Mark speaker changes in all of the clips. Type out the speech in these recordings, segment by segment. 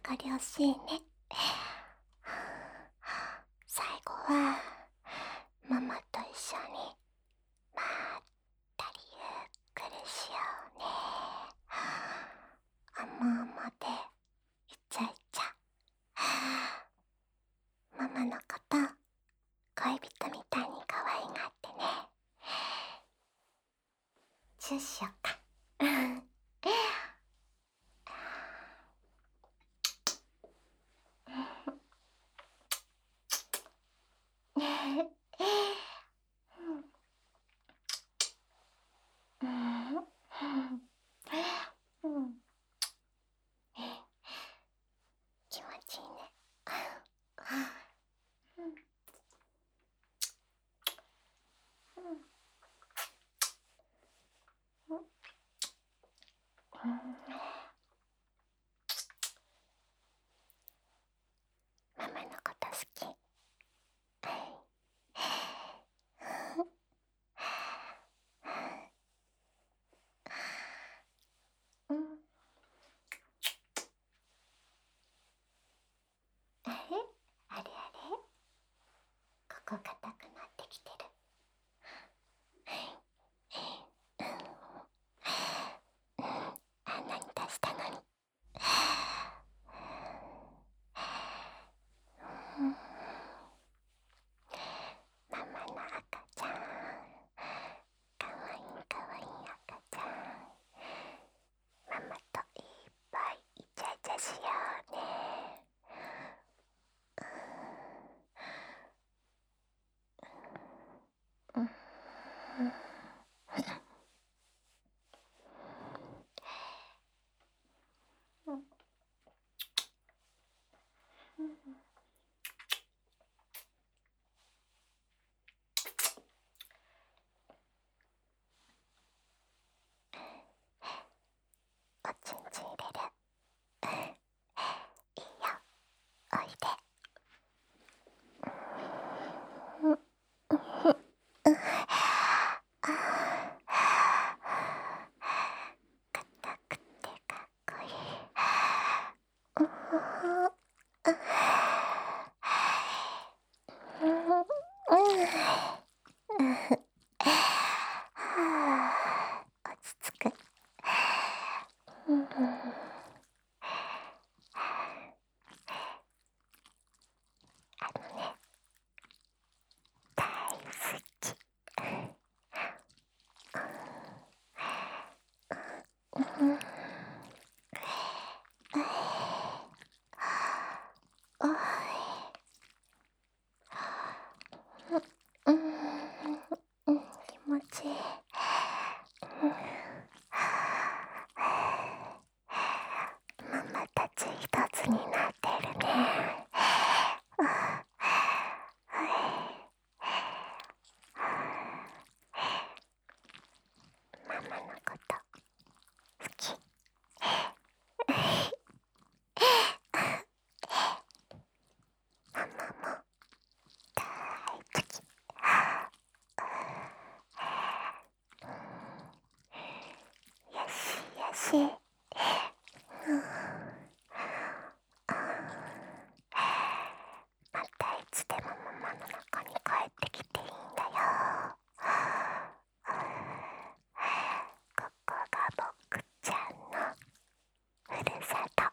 Speaker 1: かりやすいね。最後はママと一緒にまったりゆっくりしようね。あまあまでいちゃいちゃ。ママのこと恋人みたいに可愛がってね。チューしよっか。気持ちいいね。ママのこと好き。あれあれあれ、ここ硬くなってきてる。あんなに出したのに。ママの赤ちゃん、かわいいかわいい赤ちゃん。ママといっぱいイチャイチャしようね。おちんちん入れる。いいよ、おいで。硬くてかっこいい。落ち着く。あのね、大好き。おい。気持ちいい。ママたち一つになってるね。ママのこと好き。ママも大好き。よしよし。またいつでもママの中に帰ってきていいんだよ。ここが僕ちゃんのふるさと。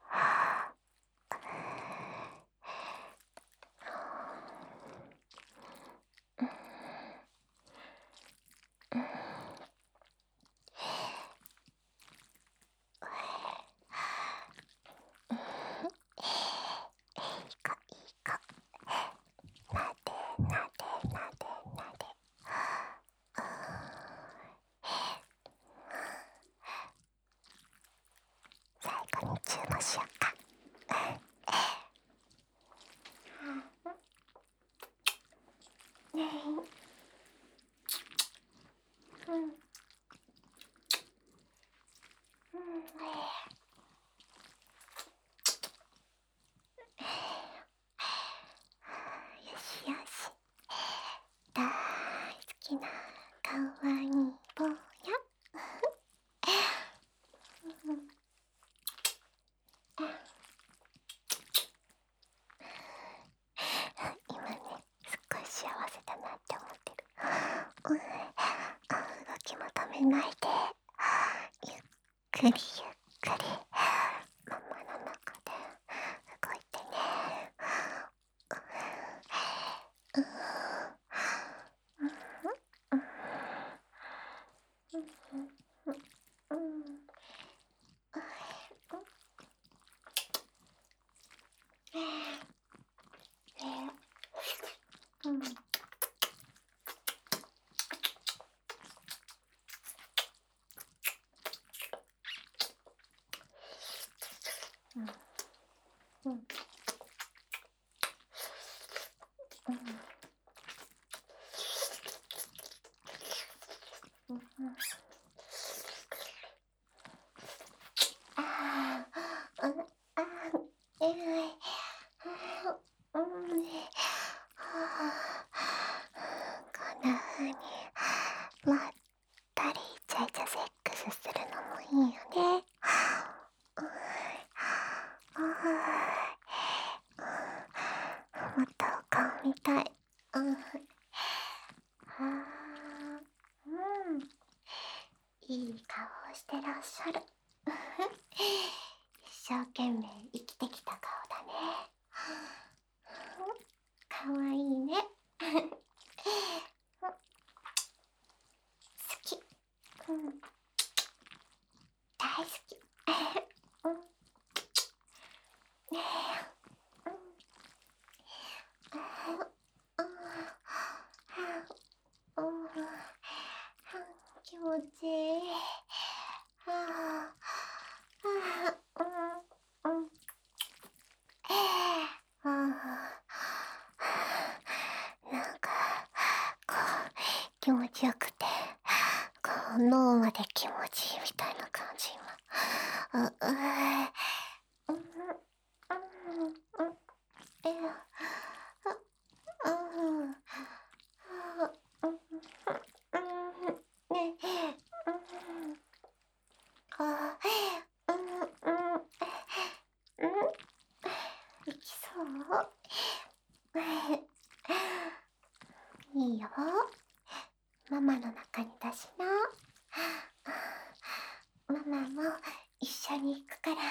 Speaker 1: いい子いい子。なでなでなでなで。最後にチューもしよっか。ねえ。よしよし。大好きなかわいい坊や。 ないで、ゆっくりゆっくりママの中で動いてね。こんな風にまったりイチャイチャセックスするのもいいよね。もっとお顔見たい。いい顔をしてらっしゃる。一生懸命生きてきた顔だね。かわいいね。好き。大好き。ね気持ちいい。なんかこう気持ちよくて、こう脳まで気持ちいいみたいな感じ今。いきそう。いいよ。ママの中にだしな。ママも一緒に行くから。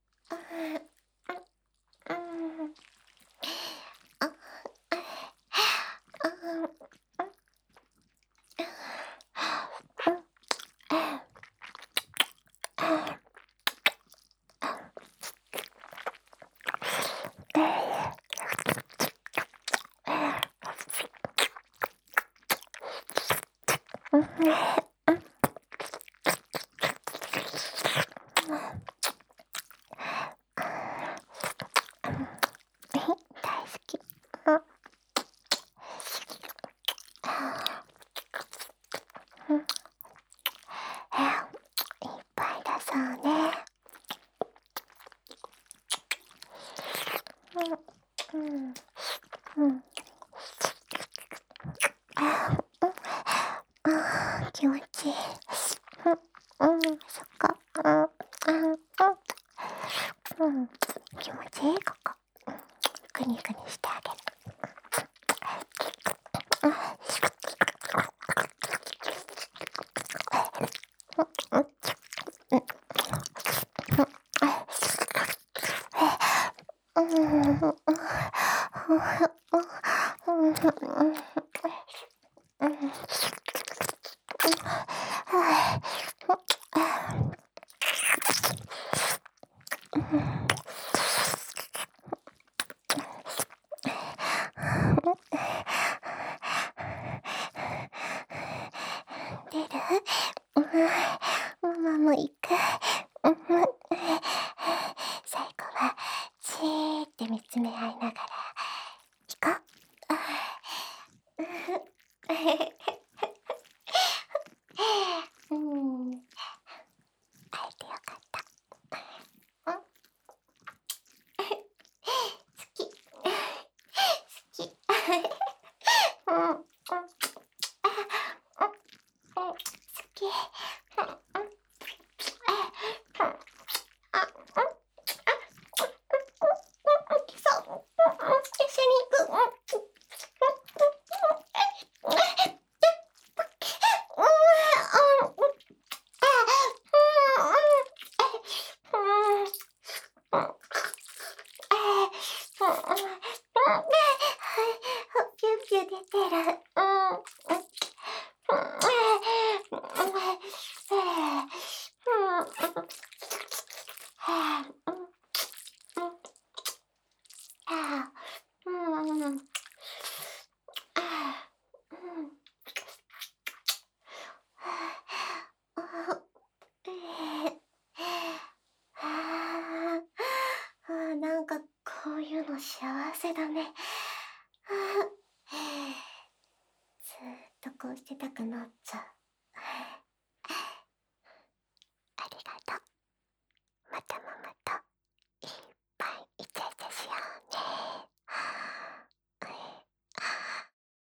Speaker 1: 大好き。いっぱい出そうね。気持ちいい。そっか。気持ちいいここ。グニグニしてあげる。出る？ママも行く。最後はじーって見つめ合いながら行こう。会えてよかった。 なんかこういうの幸せだね。ずーっとこうしてたくなっちゃう。ありがとう。またママ